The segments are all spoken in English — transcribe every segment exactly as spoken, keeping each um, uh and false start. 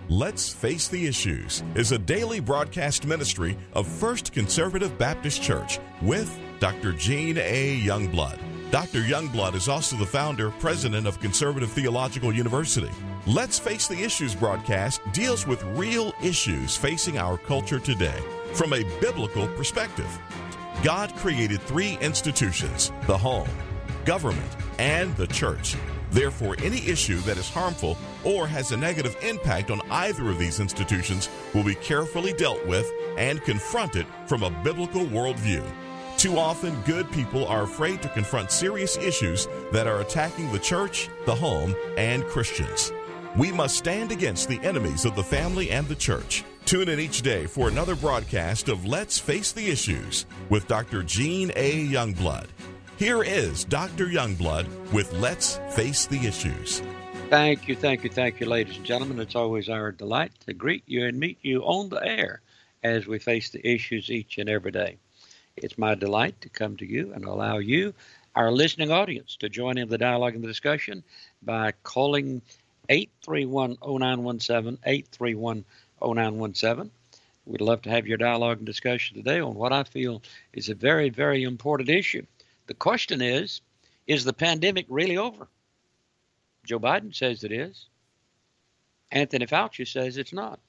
Let's Face the Issues is a daily broadcast ministry of First Conservative Baptist Church with Doctor Gene A. Youngblood. Doctor Youngblood is also the founder, president of Conservative Theological University. Let's Face the Issues broadcast deals with real issues facing our culture today from a biblical perspective. God created three institutions: the home, government, and the church. Therefore, any issue that is harmful or has a negative impact on either of these institutions will be carefully dealt with and confronted from a biblical worldview. Too often, good people are afraid to confront serious issues that are attacking the church, the home, and Christians. We must stand against the enemies of the family and the church. Tune in each day for another broadcast of Let's Face the Issues with Doctor Gene A. Youngblood. Here is Doctor Youngblood with Let's Face the Issues. Thank you, thank you, thank you, ladies and gentlemen. It's always our delight to greet you and meet you on the air as we face the issues each and every day. It's my delight to come to you and allow you, our listening audience, to join in the dialogue and the discussion by calling eight three one, oh nine one seven, eight three one, oh nine one seven. We'd love to have your dialogue and discussion today on what I feel is a very, very important issue. The question is, is the pandemic really over? Joe Biden says it is. Anthony Fauci says it's not.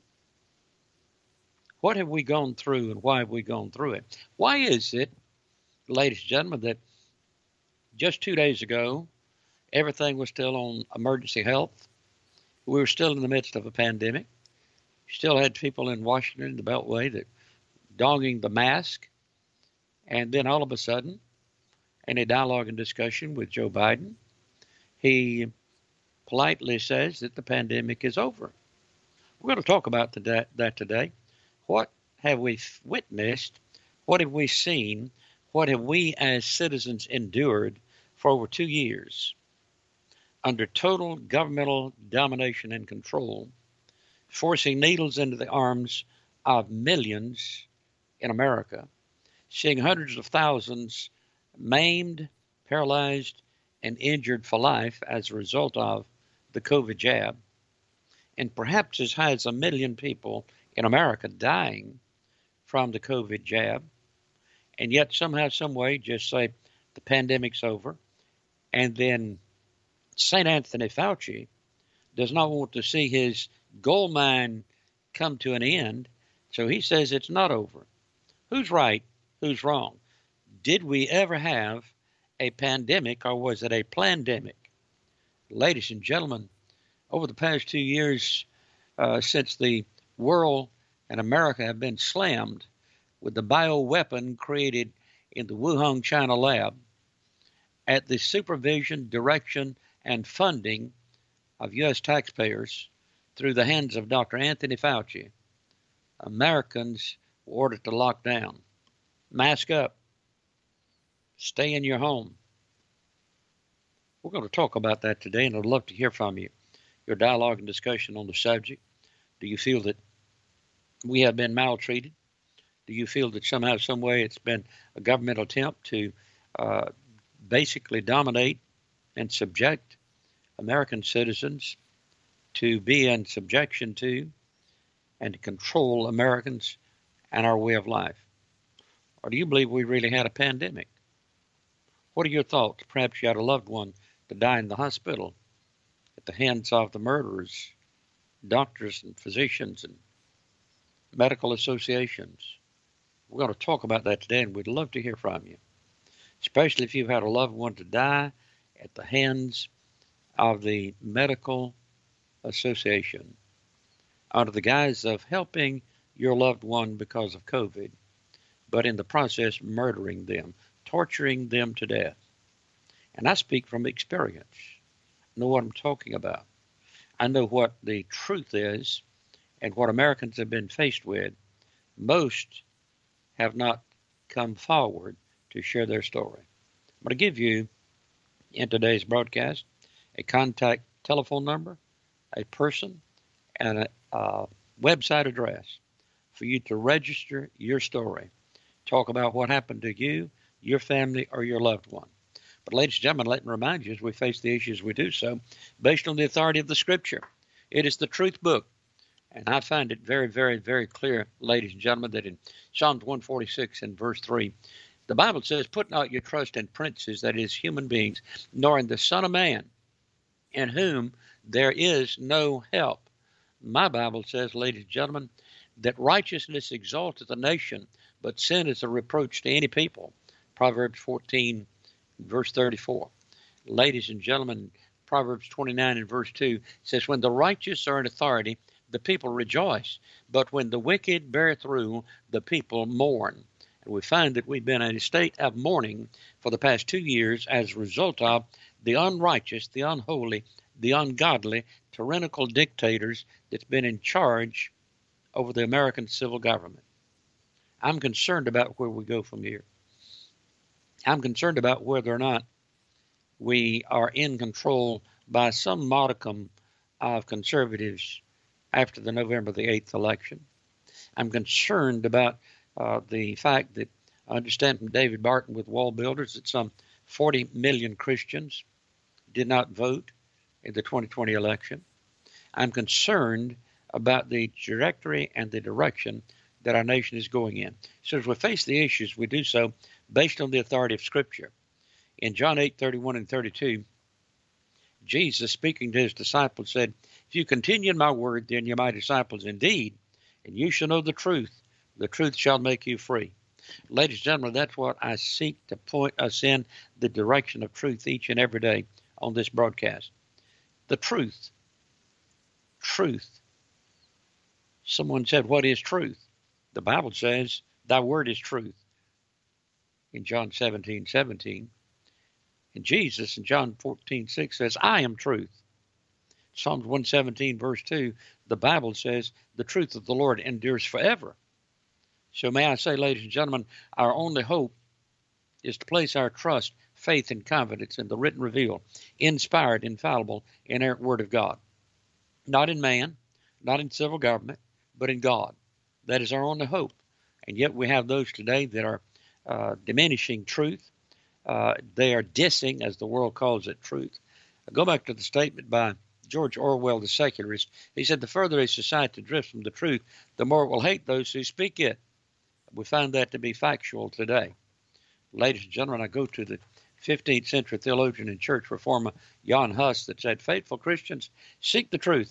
What have we gone through and why have we gone through it? Why is it, ladies and gentlemen, that just two days ago, everything was still on emergency health? We were still in the midst of a pandemic. Still had people in Washington, the Beltway, that donning the mask. And then all of a sudden, in a dialogue and discussion with Joe Biden, he politely says that the pandemic is over. We're going to talk about that, that today. What have we witnessed? What have we seen? What have we as citizens endured for over two years under total governmental domination and control, forcing needles into the arms of millions in America, seeing hundreds of thousands maimed, paralyzed, and injured for life as a result of the COVID jab, and perhaps as high as a million people in America dying from the COVID jab, and yet somehow, some way, just say the pandemic's over, and then Saint Anthony Fauci does not want to see his gold mine come to an end, so he says it's not over. Who's right? Who's wrong? Did we ever have a pandemic, or was it a plandemic? Ladies and gentlemen, over the past two years, uh, since the world and America have been slammed with the bioweapon created in the Wuhan, China lab, at the supervision, direction, and funding of U S taxpayers through the hands of Doctor Anthony Fauci, Americans were ordered to lock down, mask up, stay in your home. We're going to talk about that today, and I'd love to hear from you, your dialogue and discussion on the subject. Do you feel that we have been maltreated? Do you feel that somehow, some way, it's been a governmental attempt to uh, basically dominate and subject American citizens to be in subjection to and to control Americans and our way of life? Or do you believe we really had a pandemic? What are your thoughts? Perhaps you had a loved one to die in the hospital at the hands of the murderers, doctors and physicians and medical associations. We're going to talk about that today, and we'd love to hear from you, especially if you've had a loved one to die at the hands of the medical association under the guise of helping your loved one because of COVID, but in the process murdering them, torturing them to death. And I speak from experience. I know what I'm talking about. I know what the truth is and what Americans have been faced with. Most have not come forward to share their story. I'm going to give you, in today's broadcast, a contact telephone number, a person, and a uh, website address for you to register your story. Talk about what happened to you, your family, or your loved one. But ladies and gentlemen, let me remind you, as we face the issues, we do so based on the authority of the Scripture. It is the truth book. And I find it very, very, very clear, ladies and gentlemen, that in Psalms one forty-six and verse three, the Bible says, put not your trust in princes, that is, human beings, nor in the Son of Man, in whom there is no help. My Bible says, ladies and gentlemen, that righteousness exalteth a nation, but sin is a reproach to any people. Proverbs fourteen, verse thirty-four. Ladies and gentlemen, Proverbs twenty-nine and verse two says, when the righteous are in authority, the people rejoice, but when the wicked bear through, the people mourn. And we find that we've been in a state of mourning for the past two years as a result of the unrighteous, the unholy, the ungodly, tyrannical dictators that's been in charge over the American civil government. I'm concerned about where we go from here. I'm concerned about whether or not we are in control by some modicum of conservatives after the November the eighth election. I'm concerned about uh, the fact that I understand from David Barton with Wall Builders that some forty million Christians did not vote in the twenty twenty election. I'm concerned about the trajectory and the direction that our nation is going in. So as we face the issues, we do so based on the authority of Scripture. In John eight, thirty-one and thirty-two, Jesus, speaking to his disciples, said, if you continue in my word, then you're my disciples indeed, and you shall know the truth. The truth shall make you free. Ladies and gentlemen, that's what I seek to point us in the direction of truth each and every day on this broadcast. The truth. Truth. Someone said, what is truth? The Bible says, thy word is truth. In John seventeen, seventeen. And Jesus in John fourteen, six says, I am truth. Psalms one seventeen, verse two, the Bible says, the truth of the Lord endures forever. So may I say, ladies and gentlemen, our only hope is to place our trust, faith, and confidence in the written, revealed, inspired, infallible, inerrant Word of God. Not in man, not in civil government, but in God. That is our only hope. And yet we have those today that are uh, diminishing truth. Uh, they are dissing, as the world calls it, truth. I go back to the statement by George Orwell, the secularist. He said, the further a society drifts from the truth, the more it will hate those who speak it. We find that to be factual today. Ladies and gentlemen, I go to the fifteenth century theologian and church reformer Jan Hus that said, faithful Christians, seek the truth.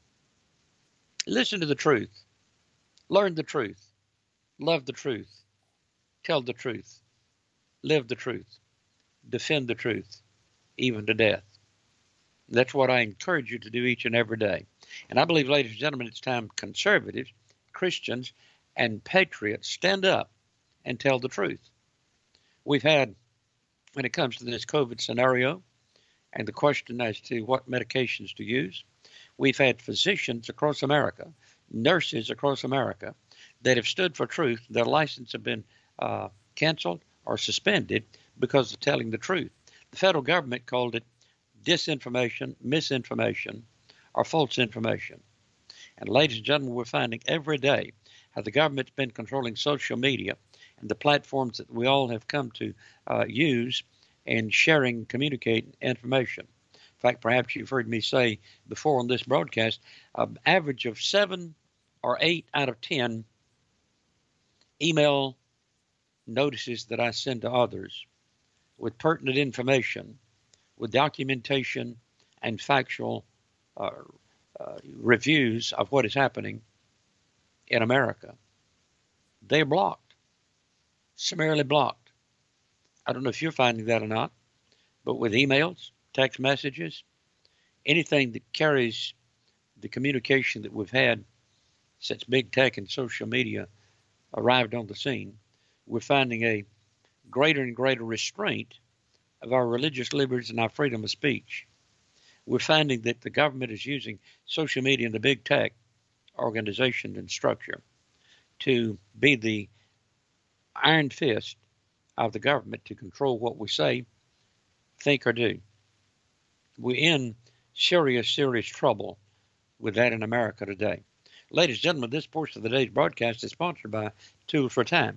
Listen to the truth. Learn the truth. Love the truth. Tell the truth. Live the truth. Defend the truth, even to death. That's what I encourage you to do each and every day. And I believe, ladies and gentlemen, it's time conservatives, Christians, and patriots stand up and tell the truth. We've had, when it comes to this COVID scenario and the question as to what medications to use, we've had physicians across America, nurses across America, that have stood for truth. Their license have been uh, canceled or suspended because of telling the truth. The federal government called it disinformation, misinformation, or false information. And ladies and gentlemen, we're finding every day how the government's been controlling social media and the platforms that we all have come to uh, use in sharing, communicating information. In fact, perhaps you've heard me say before on this broadcast, an average of seven or eight out of ten email notices that I send to others with pertinent information, with documentation and factual uh, uh, reviews of what is happening in America. They're blocked, summarily blocked. I don't know if you're finding that or not, but with emails, text messages, anything that carries the communication that we've had since big tech and social media arrived on the scene, we're finding a greater and greater restraint of our religious liberties and our freedom of speech. We're finding that the government is using social media and the big tech organization and structure to be the iron fist of the government to control what we say, think, or do. We're in serious, serious trouble with that in America today. Ladies and gentlemen, this portion of the day's broadcast is sponsored by Tools for Time.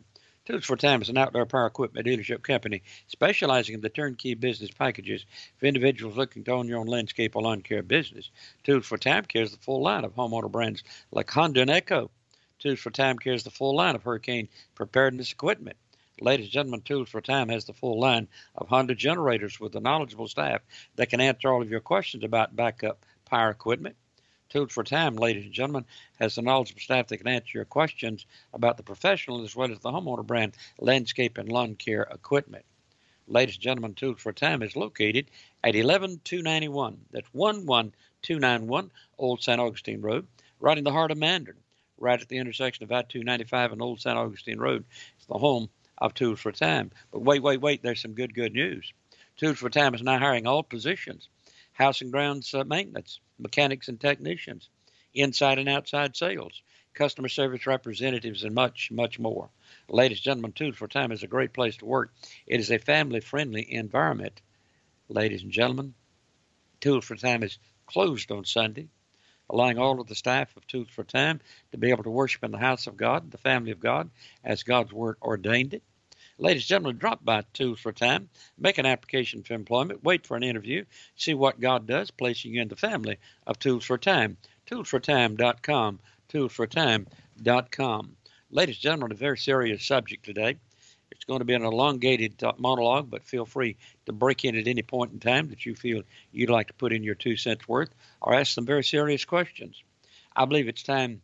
Tools for Time is an outdoor power equipment dealership company specializing in the turnkey business packages for individuals looking to own your own landscape or lawn care business. Tools for Time carries the full line of homeowner brands like Honda and Echo. Tools for Time carries the full line of hurricane preparedness equipment. Ladies and gentlemen, Tools for Time has the full line of Honda generators with a knowledgeable staff that can answer all of your questions about backup power equipment. Tools for Time, ladies and gentlemen, has a knowledgeable staff that can answer your questions about the professional as well as the homeowner brand landscape and lawn care equipment. Ladies and gentlemen, Tools for Time is located at eleven two ninety-one. That's one one two nine one Old Saint Augustine Road, right in the heart of Mandarin, right at the intersection of I two ninety-five and Old Saint Augustine Road. It's the home of Tools for Time. But wait, wait, wait, there's some good, good news. Tools for Time is now hiring all positions: house and grounds uh, maintenance, mechanics and technicians, inside and outside sales, customer service representatives, and much, much more. Ladies and gentlemen, Tools for Time is a great place to work. It is a family-friendly environment. Ladies and gentlemen, Tools for Time is closed on Sunday, allowing all of the staff of Tools for Time to be able to worship in the house of God, the family of God, as God's Word ordained it. Ladies and gentlemen, drop by Tools for Time, make an application for employment, wait for an interview, see what God does, placing you in the family of Tools for Time. tools for time dot com, tools for time dot com. Ladies and gentlemen, a very serious subject today. It's going to be an elongated monologue, but feel free to break in at any point in time that you feel you'd like to put in your two cents worth or ask some very serious questions. I believe it's time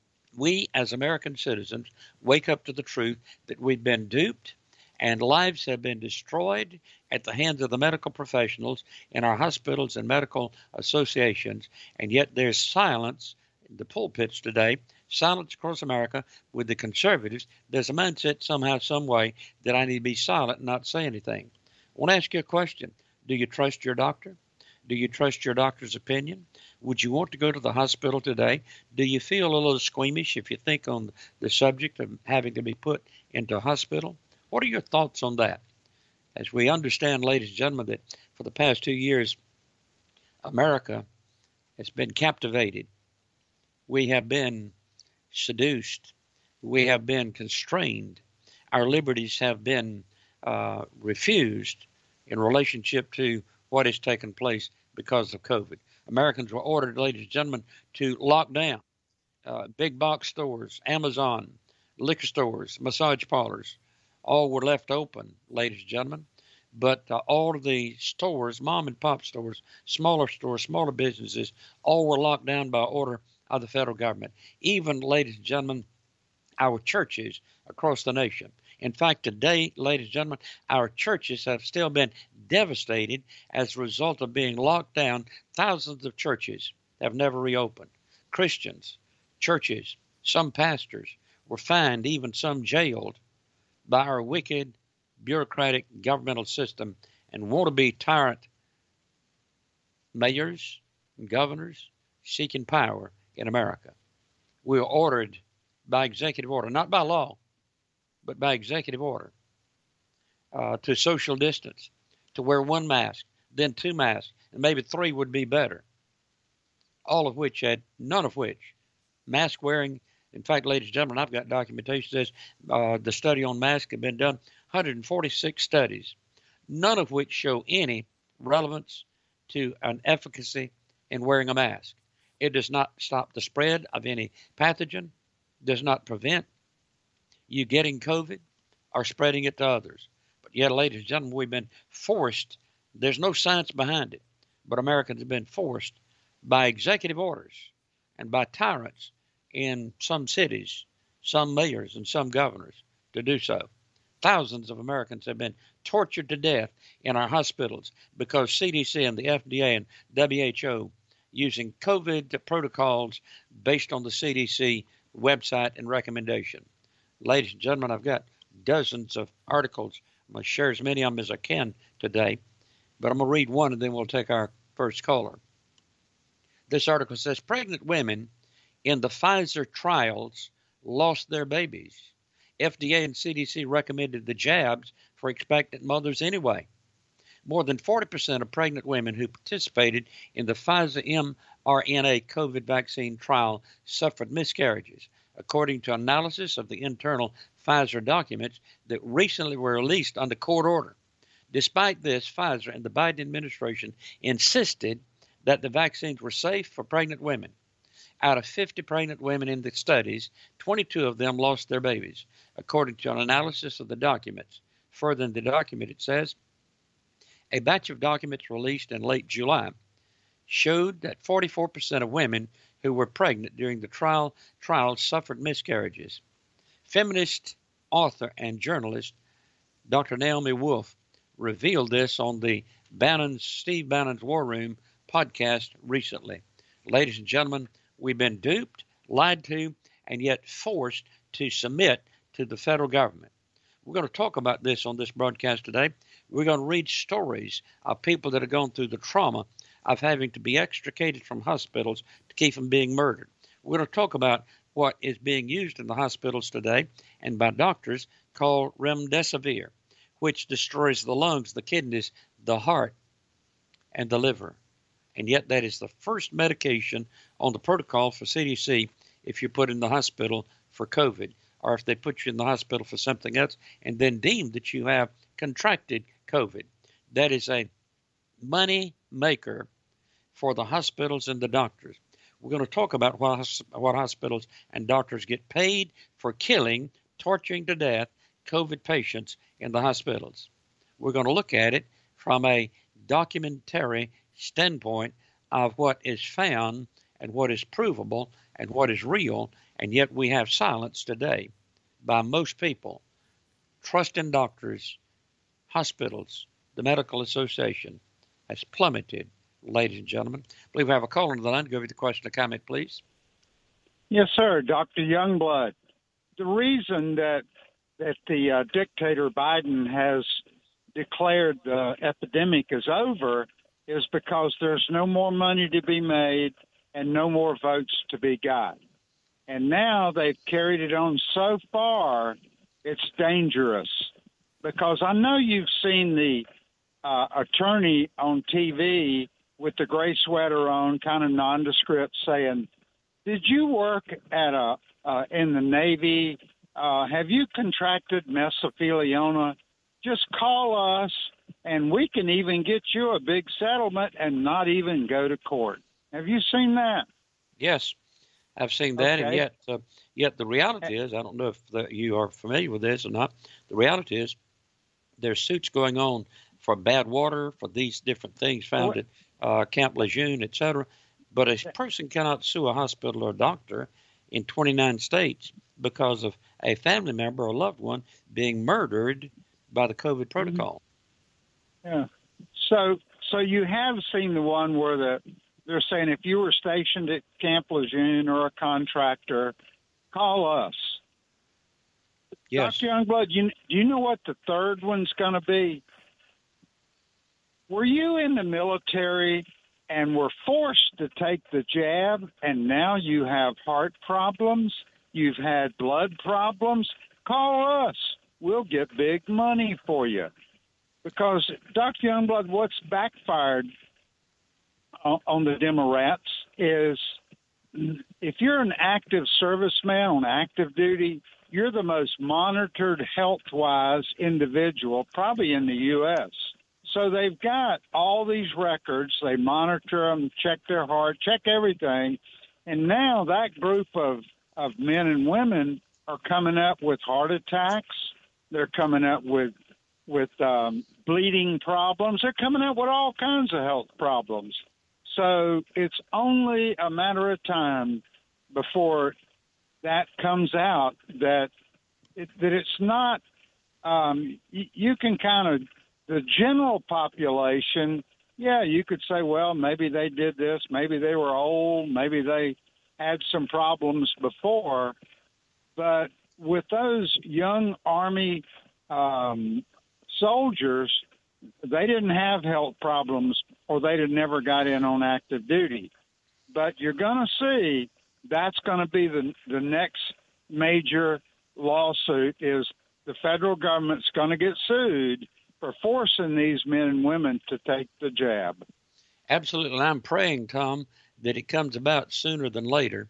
we, as American citizens, wake up to the truth that we've been duped and lives have been destroyed at the hands of the medical professionals in our hospitals and medical associations, and yet there's silence in the pulpits today, silence across America with the conservatives. There's a mindset somehow, some way, that I need to be silent and not say anything. I want to ask you a question. Do you trust your doctor? Do you trust your doctor's opinion? Would you want to go to the hospital today? Do you feel a little squeamish if you think on the subject of having to be put into a hospital? What are your thoughts on that? As we understand, ladies and gentlemen, that for the past two years, America has been captivated. We have been seduced. We have been constrained. Our liberties have been uh, refused in relationship to what has taken place because of COVID. Americans were ordered, ladies and gentlemen, to lock down uh, big box stores, Amazon, liquor stores, massage parlors. All were left open, ladies and gentlemen. But uh, all of the stores, mom and pop stores, smaller stores, smaller businesses, all were locked down by order of the federal government. Even, ladies and gentlemen, our churches across the nation. In fact, today, ladies and gentlemen, our churches have still been devastated as a result of being locked down. Thousands of churches have never reopened. Christians, churches, some pastors were fined, even some jailed, by our wicked, bureaucratic governmental system and wannabe tyrant mayors and governors seeking power in America. We are ordered by executive order, not by law, but by executive order, uh, to social distance, to wear one mask, then two masks, and maybe three would be better. All of which had, none of which, mask wearing. In fact, ladies and gentlemen, I've got documentation that says uh, the study on masks have been done, one hundred forty-six studies, none of which show any relevance to an efficacy in wearing a mask. It does not stop the spread of any pathogen, does not prevent you getting COVID or spreading it to others. But yet, ladies and gentlemen, we've been forced, there's no science behind it, but Americans have been forced by executive orders and by tyrants in some cities, some mayors, and some governors to do so. Thousands of Americans have been tortured to death in our hospitals because C D C and the F D A and W H O using COVID protocols based on the C D C website and recommendation. Ladies and gentlemen, I've got dozens of articles. I'm going to share as many of them as I can today, but I'm going to read one and then we'll take our first caller. This article says, pregnant women in the Pfizer trials lost their babies. F D A and C D C recommended the jabs for expectant mothers anyway. More than forty percent of pregnant women who participated in the Pfizer mRNA COVID vaccine trial suffered miscarriages. according to analysis of the internal Pfizer documents that recently were released under court order. Despite this, Pfizer and the Biden administration insisted that the vaccines were safe for pregnant women. Out of fifty pregnant women in the studies, twenty-two of them lost their babies, according to an analysis of the documents. Further in the document, it says, a batch of documents released in late July showed that forty-four percent of women who were pregnant during the trial trials suffered miscarriages. Feminist author and journalist Doctor Naomi Wolf revealed this on the Bannon's, Steve Bannon's War Room podcast recently. Ladies and gentlemen, we've been duped, lied to, and yet forced to submit to the federal government. We're going to talk about this on this broadcast today. We're going to read stories of people that have gone through the trauma of having to be extricated from hospitals to keep from being murdered. We're going to talk about what is being used in the hospitals today and by doctors called remdesivir, which destroys the lungs, the kidneys, the heart, and the liver. And yet that is the first medication on the protocol for C D C if you're put in the hospital for COVID, or if they put you in the hospital for something else and then deem that you have contracted COVID. That is a money maker for the hospitals and the doctors. We're going to talk about what, what hospitals and doctors get paid for killing, torturing to death COVID patients in the hospitals. We're going to look at it from a documentary standpoint of what is found and what is provable and what is real, and yet we have silence today by most people. Trust in doctors, hospitals, the medical association has plummeted, ladies and gentlemen. I believe we have a caller on the line. Go over the question or comment, please. Yes, sir. Doctor Youngblood. The reason that that the uh, dictator Biden has declared the epidemic is over is because there's no more money to be made and no more votes to be got. And now they've carried it on so far, it's dangerous. Because I know you've seen the uh, attorney on T V with the gray sweater on, kind of nondescript, saying, did you work at a uh, in the Navy? Uh, have you contracted mesothelioma? Just call us, and we can even get you a big settlement and not even go to court. Have you seen that? Yes, I've seen that, okay. and yet, uh, yet the reality is, I don't know if the, you are familiar with this or not. The reality is, there's suits going on for bad water, for these different things found at uh, Camp Lejeune, et cetera. But a person cannot sue a hospital or a doctor in twenty-nine states because of a family member or loved one being murdered by the COVID protocol. Yeah. So, so you have seen the one where the they're saying if you were stationed at Camp Lejeune or a contractor, call us. Yes. Doctor Youngblood, you, do you know what the third one's going to be? Were you in the military and were forced to take the jab, and now you have heart problems, you've had blood problems? Call us. We'll get big money for you. Because, Doctor Youngblood, what's backfired on, on the Democrats is if you're an active serviceman on active duty, you're the most monitored health-wise individual probably in the U S So they've got all these records. They monitor them, check their heart, check everything. And now that group of, of men and women are coming up with heart attacks. They're coming up with with um, bleeding problems. They're coming up with all kinds of health problems. So it's only a matter of time before that comes out that it, that it's not um, y- you can kind of the general population, yeah, you could say, well, maybe they did this, maybe they were old, maybe they had some problems before. But with those young Army um, soldiers, they didn't have health problems or they'd have never got in on active duty. But you're going to see that's going to be the, the next major lawsuit is the federal government's going to get sued for forcing these men and women to take the jab. Absolutely. I'm praying, Tom, that it comes about sooner than later,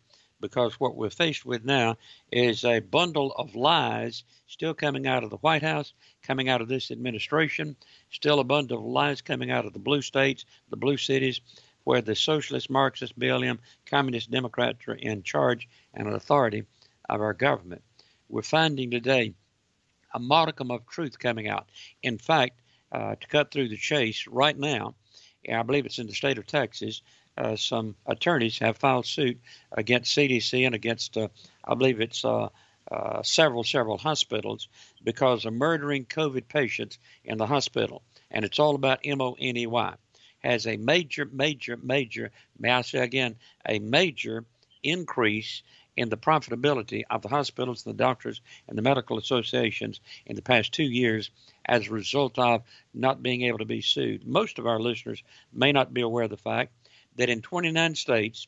because what we're faced with now is a bundle of lies still coming out of the White House, coming out of this administration, still a bundle of lies coming out of the blue states, the blue cities, where the socialist, Marxist, B L M, communist Democrats are in charge and authority of our government. We're finding today a modicum of truth coming out. In fact, uh, to cut through the chase right now, I believe it's in the state of Texas, uh, some attorneys have filed suit against C D C and against, uh, I believe it's uh, uh, several, several hospitals because of murdering COVID patients in the hospital. And it's all about M O N E Y. Has a major, major, major, may I say again, a major increase in the profitability of the hospitals, the doctors, and the medical associations in the past two years as a result of not being able to be sued. Most of our listeners may not be aware of the fact that in twenty-nine states,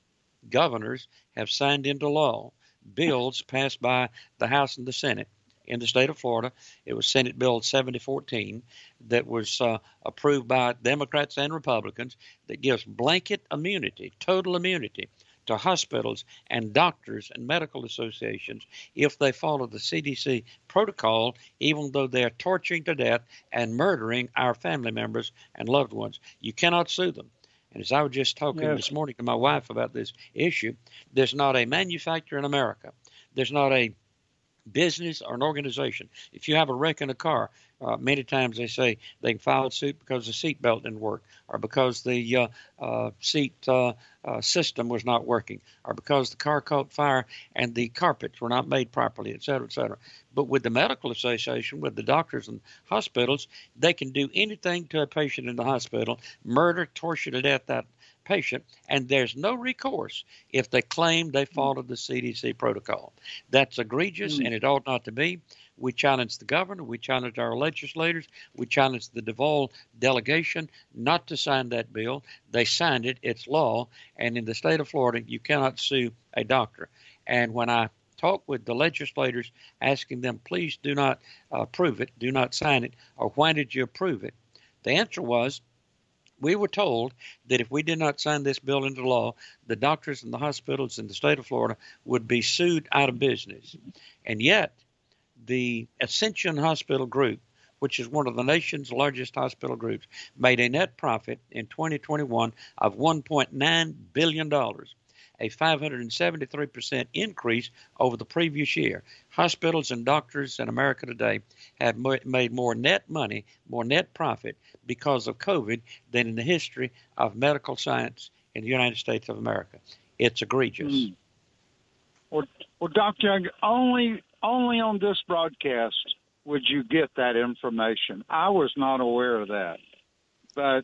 governors have signed into law bills passed by the House and the Senate. In the state of Florida, it was Senate Bill seventy fourteen that was uh, approved by Democrats and Republicans that gives blanket immunity, total immunity to hospitals and doctors and medical associations if they follow the C D C protocol, even though they're torturing to death and murdering our family members and loved ones. You cannot sue them. And as I was just talking yes. this morning to my wife about this issue, there's not a manufacturer in America, there's not a business or an organization. If you have a wreck in a car, uh, many times they say they can file a suit because the seat belt didn't work, or because the uh, uh, seat uh, uh, system was not working, or because the car caught fire and the carpets were not made properly, et cetera, et cetera. But with the medical association, with the doctors and hospitals, they can do anything to a patient in the hospital, murder, torture to death that patient, and there's no recourse if they claim they followed the C D C protocol. That's egregious, mm. and it ought not to be. We challenge the governor, we challenge our legislators, we challenge the Duvall delegation not to sign that bill. They signed it, it's law, and in the state of Florida, you cannot sue a doctor. And when I talk with the legislators, asking them, please do not uh, approve it, do not sign it, or why did you approve it? The answer was, we were told that if we did not sign this bill into law, the doctors and the hospitals in the state of Florida would be sued out of business. And yet, the Ascension Hospital Group, which is one of the nation's largest hospital groups, made a net profit in twenty twenty-one of one point nine billion dollars, a five hundred seventy-three percent increase over the previous year. Hospitals and doctors in America today have made more net money, more net profit because of COVID than in the history of medical science in the United States of America. It's egregious. Mm. Well, well, Doctor Young, only only on this broadcast would you get that information. I was not aware of that, but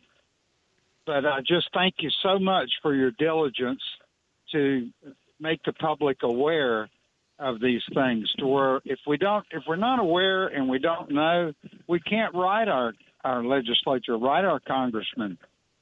but I just thank you so much for your diligence to make the public aware of these things, to where if we don't, if we're not aware and we don't know, we can't write our, our legislature, write our congressman.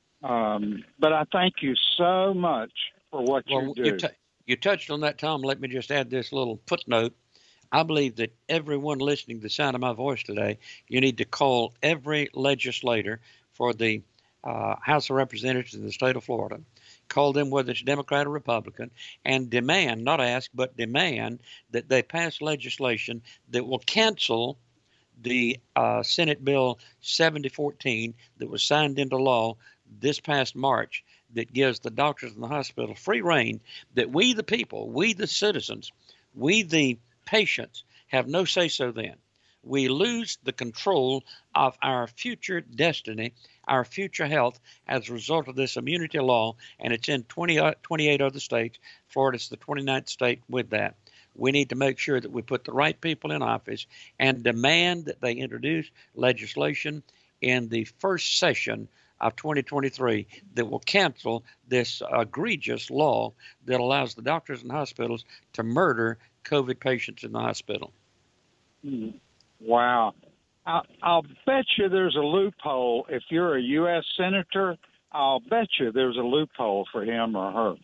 Um, but I thank you so much for what well, you do. You, t- you touched on that, Tom. Let me just add this little footnote. I believe that everyone listening to the sound of my voice today, you need to call every legislator for the uh, House of Representatives in the state of Florida. Call them, whether it's Democrat or Republican, and demand, not ask, but demand that they pass legislation that will cancel the uh, Senate Bill seventy fourteen that was signed into law this past March that gives the doctors in the hospital free rein, that we the people, we the citizens, we the patients have no say-so then. We lose the control of our future destiny, our future health as a result of this immunity law, and it's in twenty, twenty-eight other states. Florida's the twenty-ninth state with that. We need to make sure that we put the right people in office and demand that they introduce legislation in the first session of twenty twenty-three that will cancel this egregious law that allows the doctors and hospitals to murder COVID patients in the hospital. Mm. Wow. I, I'll bet you there's a loophole. If you're a U S senator, I'll bet you there's a loophole for him or her.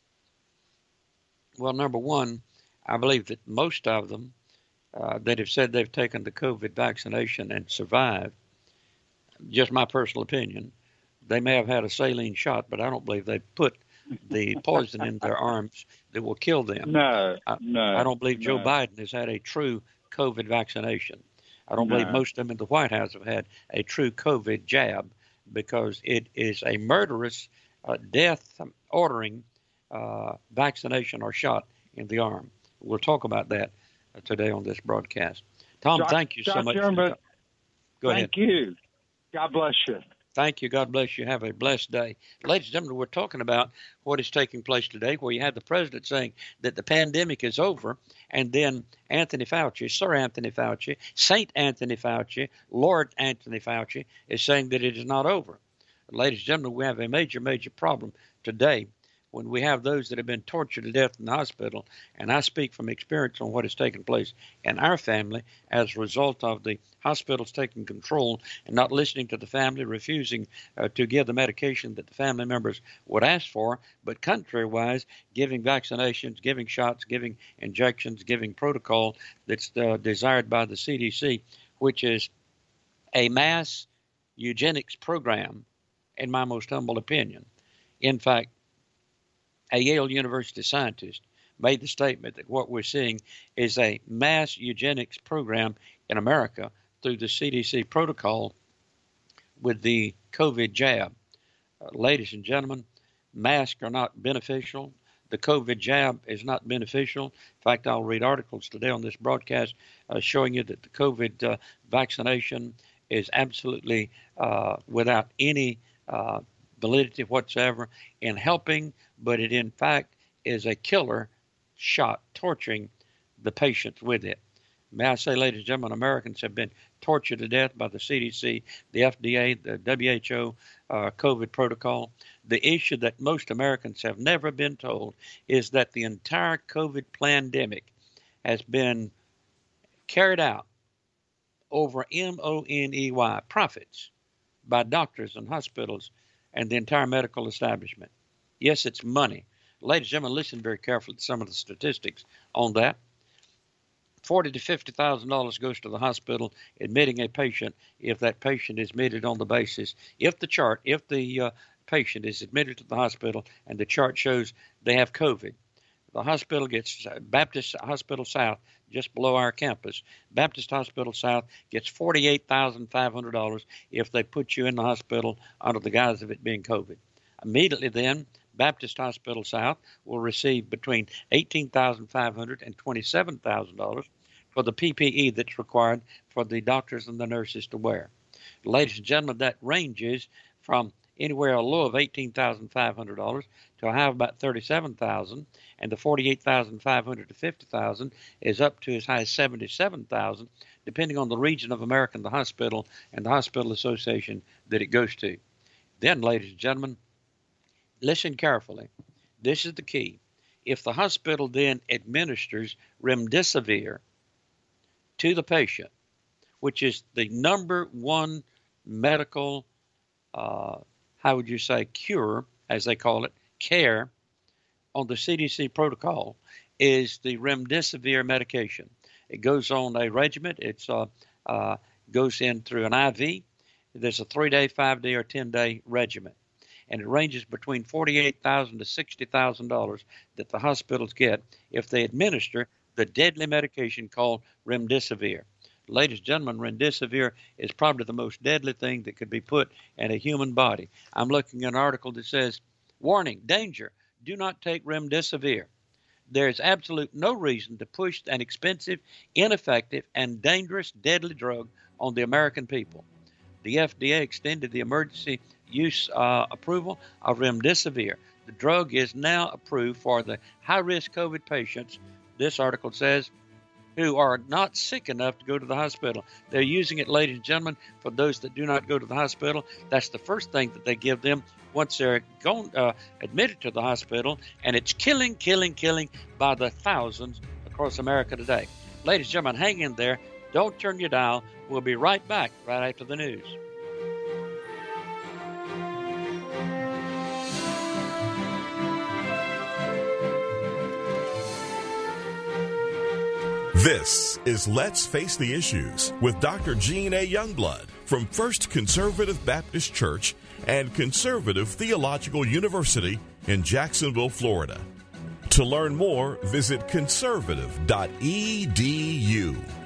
Well, number one, I believe that most of them uh, that have said they've taken the COVID vaccination and survived, just my personal opinion, they may have had a saline shot, but I don't believe they've put the poison in their arms that will kill them. No, I, no. I don't believe Joe no. Biden has had a true COVID vaccination. I don't No. believe most of them in the White House have had a true COVID jab, because it is a murderous, uh, death-ordering uh, vaccination or shot in the arm. We'll talk about that uh, today on this broadcast. Tom, Doc, thank you so Doctor much. Emmett, Go ahead. Thank you. God bless you. Thank you. God bless you. Have a blessed day. Ladies and gentlemen, we're talking about what is taking place today, where you had the president saying that the pandemic is over, and then Anthony Fauci, Sir Anthony Fauci, Saint Anthony Fauci, Lord Anthony Fauci is saying that it is not over. Ladies and gentlemen, we have a major, major problem today when we have those that have been tortured to death in the hospital, and I speak from experience on what has taken place in our family as a result of the hospitals taking control and not listening to the family, refusing uh, to give the medication that the family members would ask for, but contrary-wise, giving vaccinations, giving shots, giving injections, giving protocol that's uh, desired by the C D C, which is a mass eugenics program, in my most humble opinion. In fact, a Yale University scientist made the statement that what we're seeing is a mass eugenics program in America through the C D C protocol with the COVID jab. Uh, ladies and gentlemen, masks are not beneficial. The COVID jab is not beneficial. In fact, I'll read articles today on this broadcast uh, showing you that the COVID uh, vaccination is absolutely uh, without any uh, validity whatsoever in helping, but it in fact is a killer shot, torturing the patients with it. May I say, ladies and gentlemen, Americans have been tortured to death by the C D C, the F D A, the W H O uh, COVID protocol. The issue that most Americans have never been told is that the entire COVID pandemic has been carried out over M O N E Y, profits, by doctors and hospitals and the entire medical establishment. Yes, it's money. Ladies and gentlemen, listen very carefully to some of the statistics on that. Forty to fifty thousand dollars goes to the hospital admitting a patient if that patient is admitted on the basis, if the chart, if the uh, patient is admitted to the hospital and the chart shows they have COVID. The hospital gets, uh, Baptist Hospital South, just below our campus, Baptist Hospital South gets forty-eight thousand five hundred dollars if they put you in the hospital under the guise of it being COVID. Immediately then, Baptist Hospital South will receive between eighteen thousand five hundred dollars and twenty-seven thousand dollars for the P P E that's required for the doctors and the nurses to wear. Ladies and gentlemen, that ranges from anywhere a low of eighteen thousand five hundred dollars to a high of about thirty-seven thousand dollars, and the forty-eight thousand five hundred dollars to fifty thousand dollars is up to as high as seventy-seven thousand dollars, depending on the region of America and the hospital and the hospital association that it goes to. Then, ladies and gentlemen, listen carefully. This is the key. If the hospital then administers remdesivir to the patient, which is the number one medical, uh, how would you say, cure, as they call it, care on the C D C protocol, is the remdesivir medication. It goes on a regimen. It's uh, uh, goes in through an I V. There's a three-day, five-day, or ten-day regimen. And it ranges between forty-eight thousand dollars to sixty thousand dollars that the hospitals get if they administer the deadly medication called remdesivir. Ladies and gentlemen, remdesivir is probably the most deadly thing that could be put in a human body. I'm looking at an article that says, warning, danger, do not take remdesivir. There is absolute no reason to push an expensive, ineffective, and dangerous deadly drug on the American people. The F D A extended the emergency use uh, approval of remdesivir. The drug is now approved for the high-risk COVID patients, this article says, who are not sick enough to go to the hospital. They're using it, ladies and gentlemen, for those that do not go to the hospital. That's the first thing that they give them once they're gone, uh, admitted to the hospital, and it's killing, killing, killing by the thousands across America today. Ladies and gentlemen, hang in there. Don't turn your dial. We'll be right back right after the news. This is Let's Face the Issues with Doctor Gene A. Youngblood from First Conservative Baptist Church and Conservative Theological University in Jacksonville, Florida. To learn more, visit conservative dot e d u.